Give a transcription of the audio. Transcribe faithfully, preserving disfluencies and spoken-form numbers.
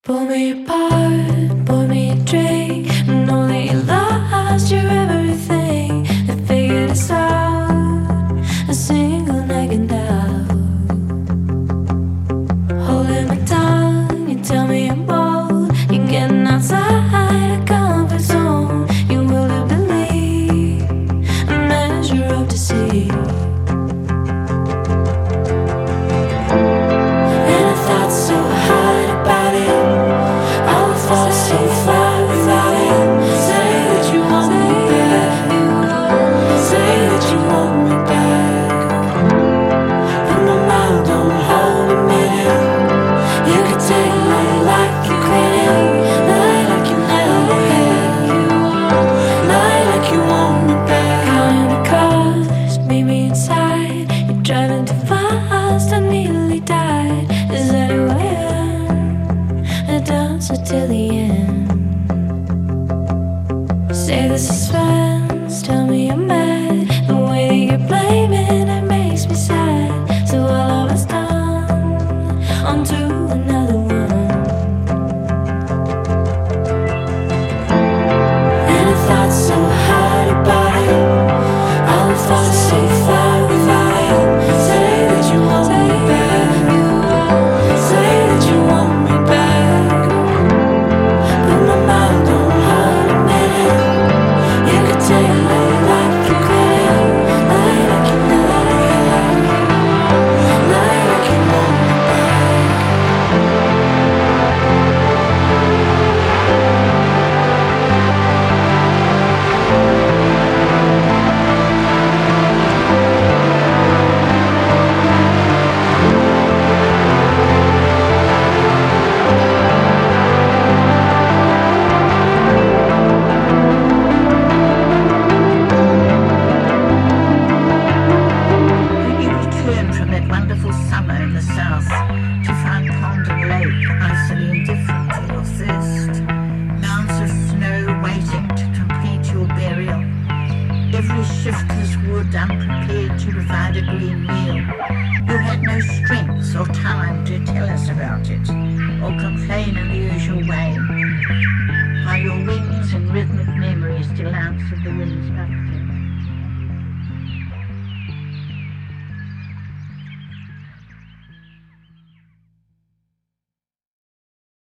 Pull me apart, pour me a drink, know that you lost your everything. I figured us out, a single night and out. Holding my tongue, you tell me I'm bold. You're getting outside a comfort zone. You will to believe, a measure of deceit. And I thought so hard about it, I would fall so far without it. Say that you want me back, say that you want me back. Put my mind on hold a minute. You could take my life and quit it. Lie like you never had, lie like you want me back. Counting the cars, meet me inside. You're driving too fast, I nearly died. Is that who I am? A dancer till the end. Say the suspense, tell me I'm mad. The way that you're blaming it makes me sad. So all I was done, on to another one. And I thought so hard about it, I would fall so far without it. Say that you want me back, say that you want me back. Put my mind on hold a minute. You could take my life and quit it. Lie like you never had, lie like you want me back. You returned from that wonderful summer in the south to find pond and lake icily indifferent to your thirst, mounds of snow waiting to complete your burial, every shiftless wood unprepared to provide a green meal. You had no strength or time to tell us about it, or complain in the usual way, while your wings and rhythmic memory still answered the